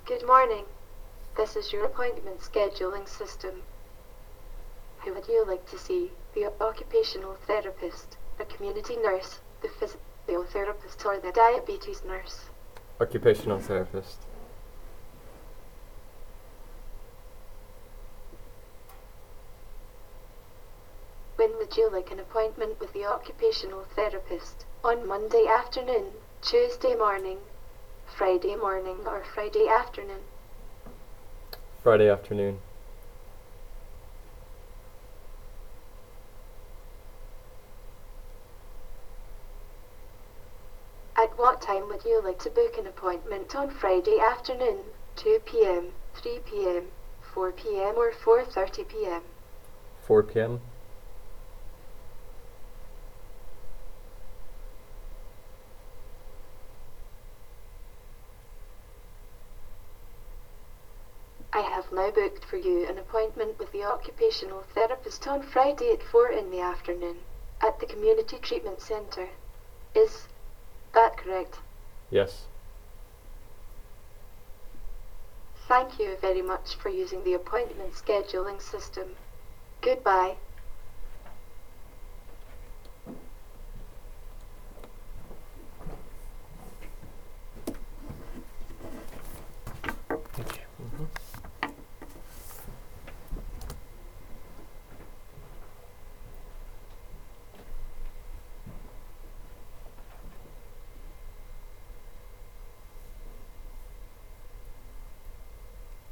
Good morning. This is your appointment scheduling system. Who would you like to see? The occupational therapist, a community nurse, the physiotherapist, or the diabetes nurse? Occupational therapist. When would you like an appointment with the occupational therapist? On Monday afternoon, Tuesday morning, Friday morning, or Friday afternoon? Friday afternoon. At what time would you like to book an appointment on Friday afternoon? 2 p.m., 3 p.m., 4 p.m. or 4:30 p.m.? 4 p.m. I have now booked for you an appointment with the occupational therapist on Friday at 4 in the afternoon at the Community Treatment Centre. Is that correct? Yes. Thank you very much for using the appointment scheduling system. Goodbye.